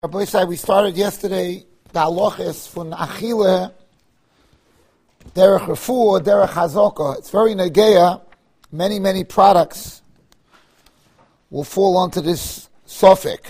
Rabbi said we started yesterday the halachas from achile, derech refuah, derech hazaka. It's very negeya. Many products will fall onto this suffix.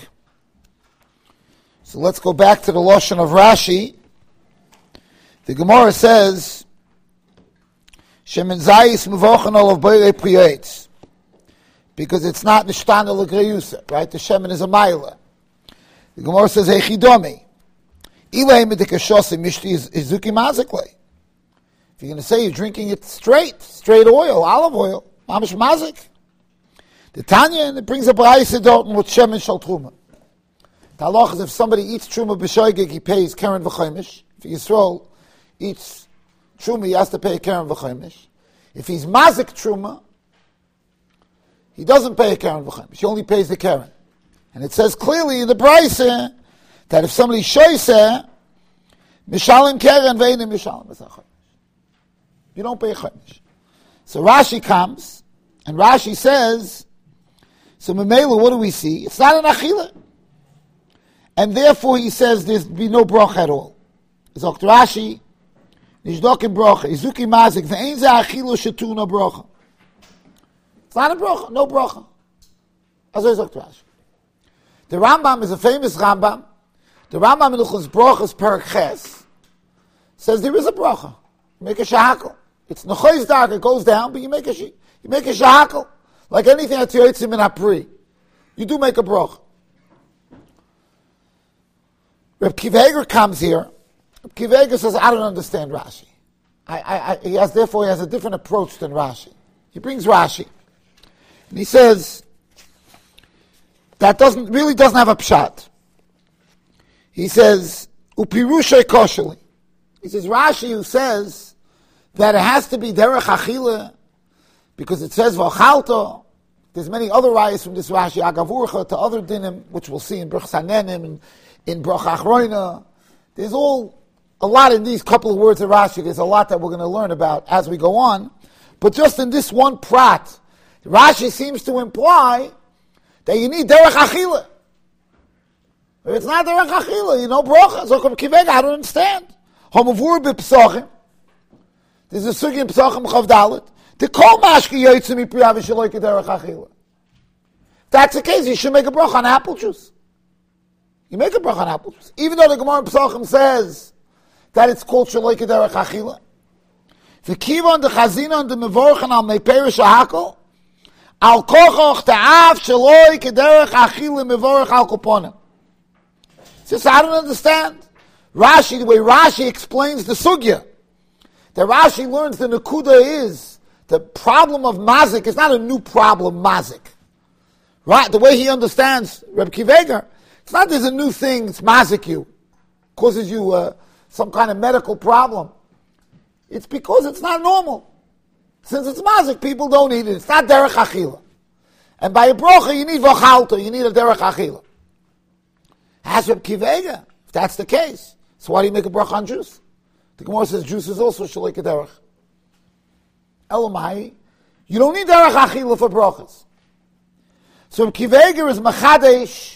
So let's go back to the lashon of Rashi. The Gemara says, "Shemen zayis mevochen olav beirei priyetz," because it's not nishtana l'greyusa, right? The shemen is a mila. The Gemara says, "Eichidomi, ilay medikashosim mishti izuki maziklei." If you're going to say you're drinking it straight oil, olive oil, mamish mazik. The Tanya, and it brings a brayse dorten with shemen shal truma. The halach is if somebody eats truma b'shoigig, he pays keren v'chaimish. If Yisrael eats truma, he has to pay keren v'chaimish. If he's mazik truma, he doesn't pay a keren v'chaimish. He only pays the keren. And it says clearly in the brayse that if somebody shoyseh, mishalim keren ve'enim mishalim v'chaimish. You don't pay a chaimish. So Rashi comes, and Rashi says, so Memela, what do we see? It's not an achila. And therefore he says there's be no broch at all. It's Dr. Rashi, nishdokim brocha, izuki mazik, ve'ein ze achilu shetu no brocha. It's not a brocha, no brocha. As is Dr. Rashi. The Rambam is a famous Rambam. The Rambam in Luchos Brochas Perek Ches says there is a brocha. You make a shahakal. It's nechois dark, it goes down, but you make a shahakal. Like anything at yotzim in apri. You do make a brocha. Reb Kiva Eger comes here. Reb Kiva Eger says, I don't understand Rashi. He has a different approach than Rashi. He brings Rashi. And he says, that doesn't have a pshat. He says, upirushay kosheli. He says, Rashi who says that it has to be derech achila, because it says v'achalto. There's many other rayas from this Rashi, agavurcha, to other dinim, which we'll see in Bruch Sanenim, and in Bruch Achroina. There's a lot in these couple of words of Rashi. There's a lot that we're going to learn about as we go on. But just in this one prat, Rashi seems to imply that you need derech achila. If it's not derech achila, you know brocha. So kivega, I don't understand. Homavur b'psachim. There's a sugi in psachim chavdalit. The kol mashki yotzim mipriya v'shaloi k'derech achila. If that's the case, you should make a brocha on apple juice. You make a bracha on apple juice. Even though the Gemara in Pesachim says that it's called Shaloi K'derech Achila. V'kivon dechazinon demevorchen al meiperish ahakol al kochoch ta'af Shaloi K'derech Achila mevorech al koponim. Just I don't understand. Rashi, the way Rashi explains the sugya, that Rashi learns the Nakuda is the problem of mazik is not a new problem, mazik. Right? The way he understands Reb Kiva Eger, it's not there's a new thing, it's mazik you, causes you some kind of medical problem. It's because it's not normal. Since it's mazik, people don't eat it. It's not derech achila. And by a brocha, you need v'chalto, you need a derech achila. Has Reb Kiva Eger, if that's the case. So why do you make a bracha on juice? The Gemara says juice is also shalei k'derech. Elamai, you don't need derech achila for brachas. So Reb Kiva Eger is machadesh,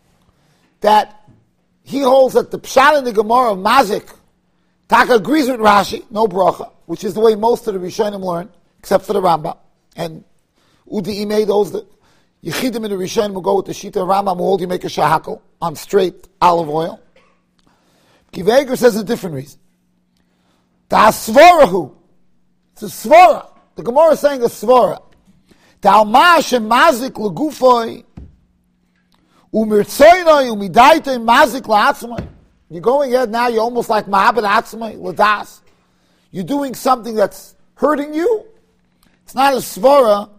that he holds that the pshat in the Gemara of mazik, Taka agrees with Rashi, no bracha, which is the way most of the Rishonim learn, except for the Rambam. And Udi Imei, those that Yechidim in the Rishonim will go with the Shita Rambam, who hold you make a shahakal on straight olive oil. Kiva Eger says a different reason. The Asvorahu, it's a svora. The Gemara is saying a svora. The Almash and mazik legufoi, you're going ahead now, you're almost like ma'abed atzmai, ladas. You're doing something that's hurting you. It's not a svara.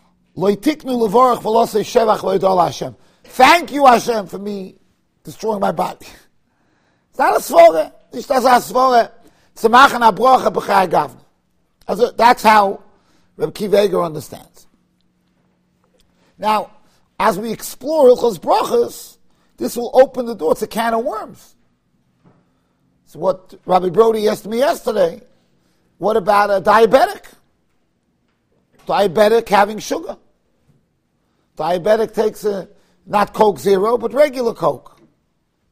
Thank you, Hashem, for me destroying my body. It's not a svara. That's how Reb Kiva Eger understands. Now, as we explore Hilchos Brachos, this will open the door. It's a can of worms. So what Rabbi Brody asked me yesterday, what about a diabetic? Diabetic having sugar. Diabetic takes not Coke Zero, but regular Coke.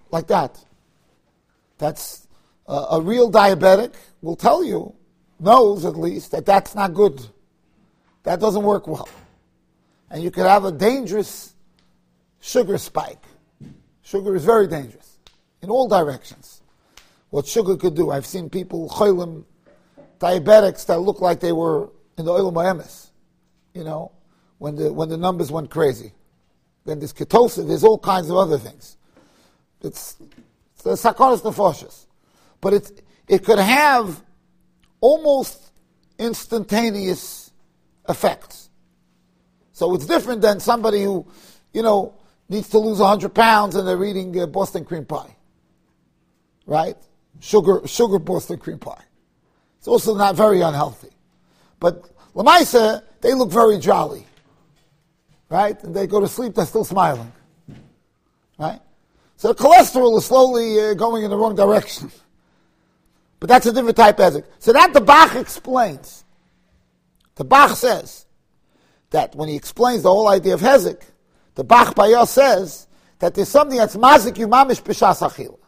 like that. That's a real diabetic will tell you, knows at least, that that's not good. That doesn't work well. And you could have a dangerous sugar spike. Sugar is very dangerous in all directions. What sugar could do. I've seen people, cholim, diabetics, that look like they were in the oil emes, when the numbers went crazy. Then there's ketosis, there's all kinds of other things. It's a sakonis nefoshes. But it could have almost instantaneous effects. So it's different than somebody who, needs to lose 100 pounds and they're eating Boston cream pie. Right? Sugar Boston cream pie. It's also not very unhealthy. But Lamaisa, they look very jolly. Right? And they go to sleep, they're still smiling. Right? So the cholesterol is slowly going in the wrong direction. But that's a different type of hezek. So that the Bach explains. The Bach says that when he explains the whole idea of hezek, the Bach Bayah says that there's something that's mazik you mamish b'shas achila.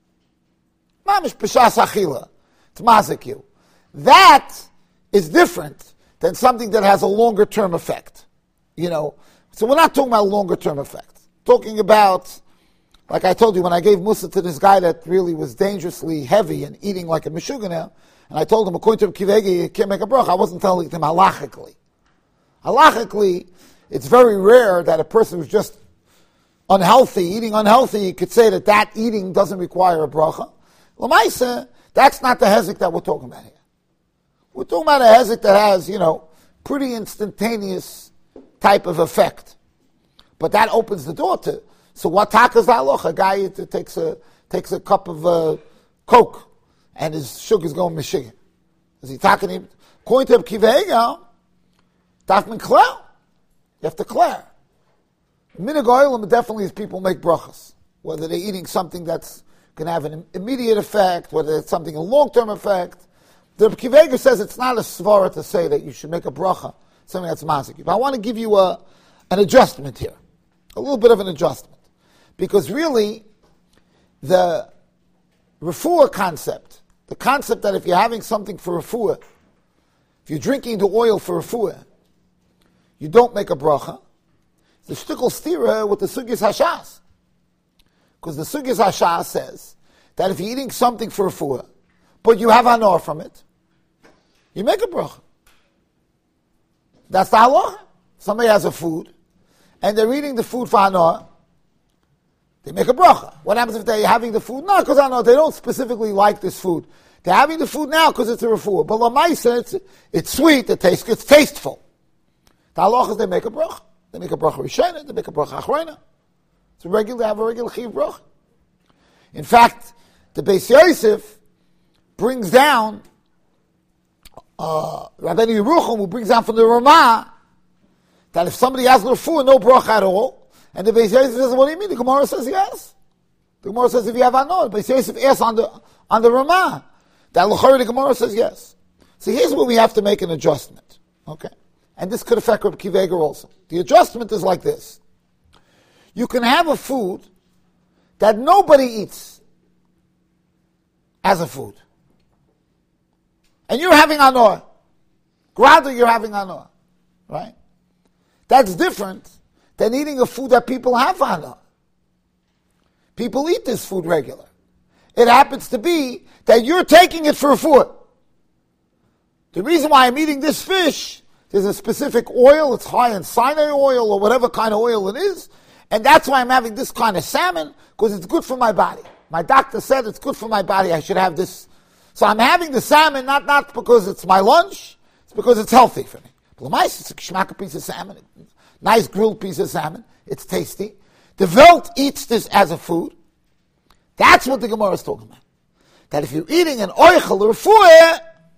Mamish b'shas achila. It's mazik you. That is different than something that has a longer term effect. So we're not talking about a longer term effect. Talking about, like I told you, when I gave Musa to this guy that really was dangerously heavy and eating like a Meshuggah, and I told him, according to Kivegi, you can't make a bracha, I wasn't telling him halachically. Halachically, it's very rare that a person who's just unhealthy, eating unhealthy, could say that eating doesn't require a bracha. L'maisa, that's not the hezek that we're talking about here. We're talking about a hezek that has, pretty instantaneous type of effect. But that opens the door to, so what takas halacha? A guy takes a cup of Coke and his sugar's going mishigan. Is he talking him? According to Kivega, Dafman Klel. You have to clear. Minig oilam definitely is people make brachas. Whether they're eating something that's going to have an immediate effect, whether it's something a long-term effect. The Kivega says it's not a svara to say that you should make a bracha, something that's mazik. But I want to give you an adjustment here. A little bit of an adjustment. Because really, the refuah concept, the concept that if you're having something for refuah, if you're drinking the oil for refuah, you don't make a bracha. The shtickle stira with the sugis hashas. Because the sugis hashas says that if you're eating something for refuah, but you have hanor from it, you make a bracha. That's the halacha. Somebody has a food, and they're eating the food for hanor, they make a bracha. What happens if they're having the food? No, because they don't specifically like this food. They're having the food now because it's a refuah. But l'maisa, it's sweet, it's tasteful. The halacha is they make a bracha. They make a bracha rishena, they make a bracha achrona. They have a regular chiv bracha. In fact, the Beis Yosef brings down, Rabbeinu Yerucham, who brings down from the Ramah, that if somebody has refuah, no bracha at all, and the Beis Yosef says, what do you mean? The Gemara says yes. The Gemara says if you have anor, the Beis Yosef asks on the Ramah. That l'chari the Gemara says yes. So here's where we have to make an adjustment. Okay? And this could affect Reb Kiveger also. The adjustment is like this. You can have a food that nobody eats as a food. And you're having anor. Grada, you're having anor. Right? That's different than eating a food that people have anor. People eat this food regular. It happens to be that you're taking it for a food. The reason why I'm eating this fish, there's a specific oil, it's high in Sinai oil or whatever kind of oil it is, and that's why I'm having this kind of salmon, because it's good for my body. My doctor said it's good for my body, I should have this. So I'm having the salmon not because it's my lunch, it's because it's healthy for me. But it's a geschmack piece of salmon, nice grilled piece of salmon, it's tasty. The Welt eats this as a food. That's what the Gemara is talking about. That if you're eating an oichel or refuah,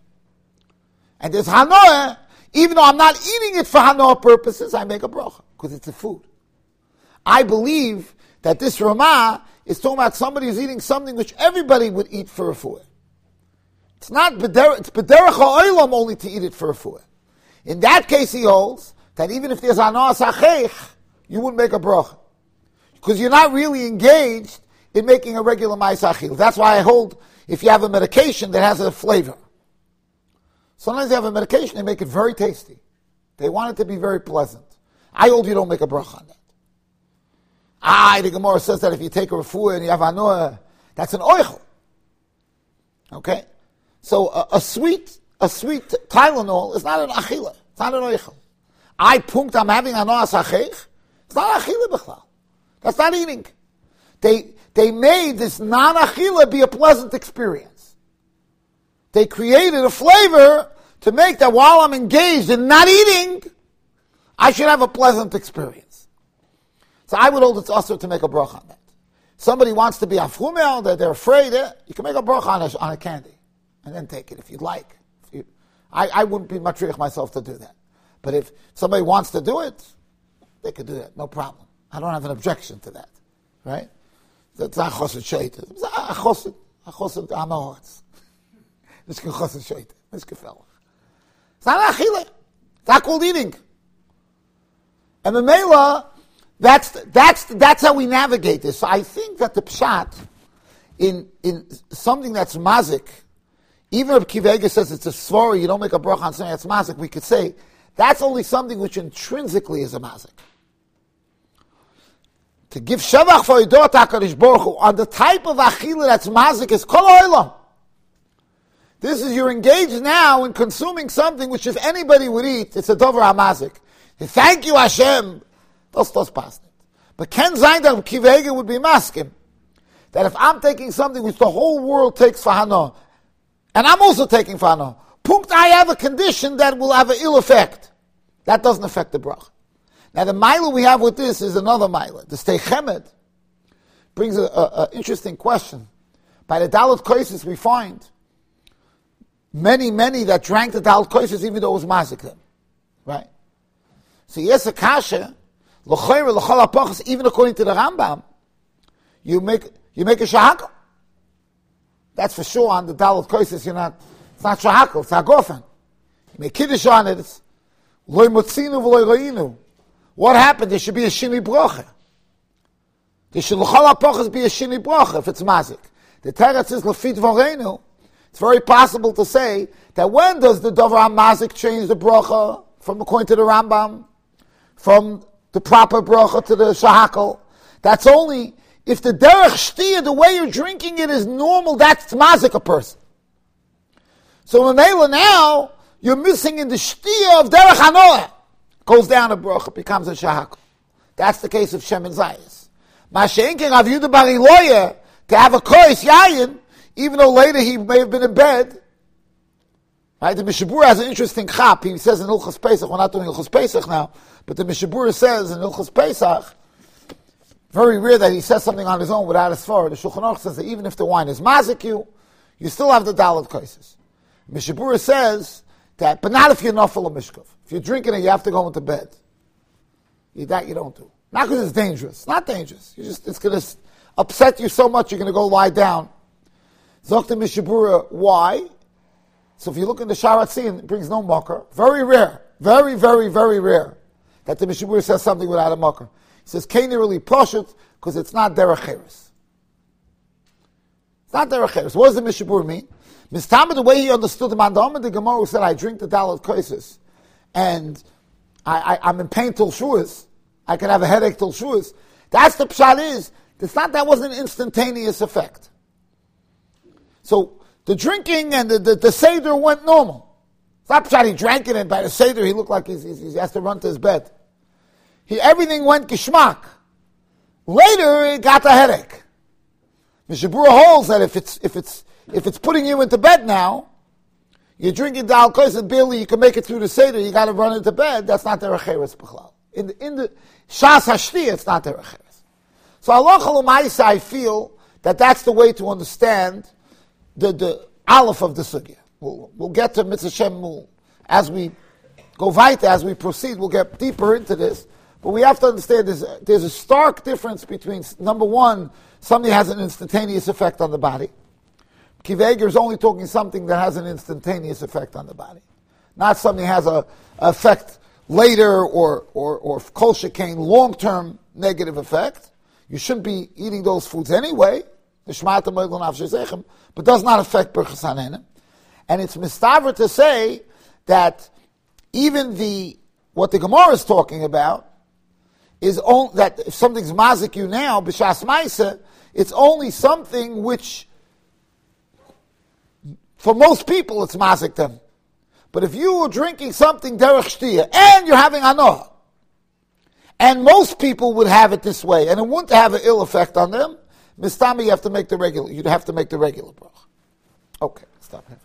and there's hanor, even though I'm not eating it for hanor purposes, I make a bracha, because it's a food. I believe that this Ramah is talking about somebody who's eating something which everybody would eat for refuah. It's not it's b'derech ha'olam only to eat it for refuah. In that case, he holds that even if there's hanor sachech, you wouldn't make a bracha. Because you're not really engaged in making a regular ma'aseh achila. That's why I hold, if you have a medication that has a flavor. Sometimes you have a medication, they make it very tasty. They want it to be very pleasant. I hold you don't make a bracha on that. The Gemara says that if you take a refuah and you have anua, that's an oichel. Okay? So a sweet Tylenol is not an achila. It's not an oichel. I'm having anua sachech. It's not achila b'chlal. That's not eating. They made this non-achila be a pleasant experience. They created a flavor to make that while I'm engaged in not eating, I should have a pleasant experience. So I would hold it's also to make a bracha on that. Somebody wants to be afumel, that they're afraid, you can make a bracha on a candy, and then take it if you'd like. I wouldn't be matriach myself to do that. But if somebody wants to do it, they could do that, no problem. I don't have an objection to that, right? That's not chosed sheita. It's chosed amahorts. It's chosed sheita. It's gefällig. It's not achile. It's not called eating. And the Mela, that's how we navigate this. So I think that the pshat in something that's mazik, even if Kivega says it's a svara, you don't make a bracha on something that's mazik, we could say that's only something which intrinsically is a mazik. To give shavach for Yidot HaKadosh Baruch Hu on the type of achila that's mazik is kol ha'olam. This is, you're engaged now in consuming something which if anybody would eat, it's a dover ha'mazik. Thank you Hashem. Das passt nicht. But Ken Zaindak Kivega would be maskim that if I'm taking something which the whole world takes for hana, and I'm also taking for hana, I have a condition that will have an ill effect. That doesn't affect the bracha. Now the mila we have with this is another mila. The Stei Chemed brings an interesting question. By the Dalet Koises we find many that drank the Dalet Koises even though it was mazik them. Right? So yes, a kasha, l'chayre, l'chol ha'pachas, even according to the Rambam, you make a shahakal. That's for sure on the Dalet Koises, it's not shahakal, it's hagofen. You make kiddush on it, it's loy motzinu v'loy ro'inu. What happened? There should be a shini bracha. There should l'chol ha'pachas be a shini bracha if it's mazik. The teretz is l'fit v'reinu. It's very possible to say that when does the davar ha'mazik change the bracha from according to the Rambam, from the proper bracha to the shahakal? That's only if the derech shtia, the way you're drinking it is normal, that's mazik a person. So Mamela now, you're missing in the shtia of derech hanoah. Goes down a bracha, becomes a shahakal. That's the case of Shem and Zayas. Masha'inkin Rav Yehuda bar Iloya, to have a kois yayin, even though later he may have been in bed. Right? The Mishabura has an interesting chap. He says in Ilchos Pesach, we're not doing Ilchos Pesach now, but the Mishabura says in Ilchos Pesach, very rare that he says something on his own without a svara. The Shulchan Aruch says that even if the wine is mazik you still have the Dalet Koises. Mishabura says that, but not if you're nafal or mishkav. If you're drinking it, you have to go into bed. That you don't do. Not because it's dangerous. It's not dangerous. It's going to upset you so much you're going to go lie down. Zokta Mishabura, why? So if you look in the Sharatzin, it brings no makar. Very rare. Very, very, very rare that the Mishabura says something without a makar. He says, Kaini really poshut, because it's not derech cheres. It's not derech cheres. What does the Mishabura mean? Mistama, the way he understood the Mandam and the Gemara who said, I drink the Dalet Koises, and I'm in pain till Shuas, I can have a headache till Shuas. That's the pshat is. It's not that was an instantaneous effect. So the drinking and the Seder went normal. It's not pshat, he drank it and by the Seder he looked like he has to run to his bed. Everything went gishmak. Later he got a headache. Mishabura holds that if it's putting you into bed now, you're drinking Dal Kois and barely you can make it through the Seder, you got to run into bed, that's not derech cheres b'chlal. In the Shas Hashti, it's not derech cheres. So Allah Chalamayis, I feel that that's the way to understand the Aleph of the Sugya. We'll get to Mitzvah Shem as we go weiter, as we proceed, we'll get deeper into this. But we have to understand there's a stark difference between, number one, something has an instantaneous effect on the body. Kiveger is only talking something that has an instantaneous effect on the body. Not something that has a effect later or kol shekain long-term negative effect. you shouldn't be eating those foods anyway, but does not affect Birchas Hanehenim. And it's mistaver to say that even what the Gemara is talking about is only, that if something's mazik you now, b'shas ma'aseh, it's only something which, for most people, it's mazik them. But if you were drinking something derech shtiyah, and you're having anoah, and most people would have it this way, and it wouldn't have an ill effect on them, mistami, you'd have to make the regular bracha. Okay, stop here.